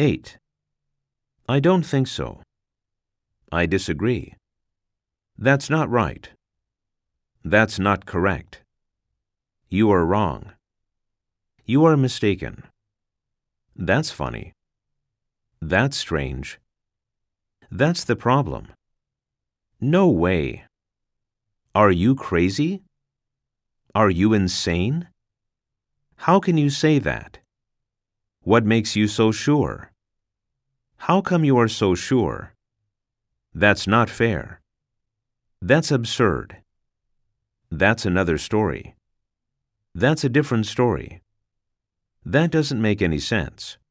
8. I don't think so. I disagree. That's not right. That's not correct. You are wrong. You are mistaken. That's funny. That's strange. That's the problem. No way. Are you crazy? Are you insane? How can you say that? What makes you so sure? How come you are so sure? That's not fair. That's absurd. That's another story. That's a different story. That doesn't make any sense.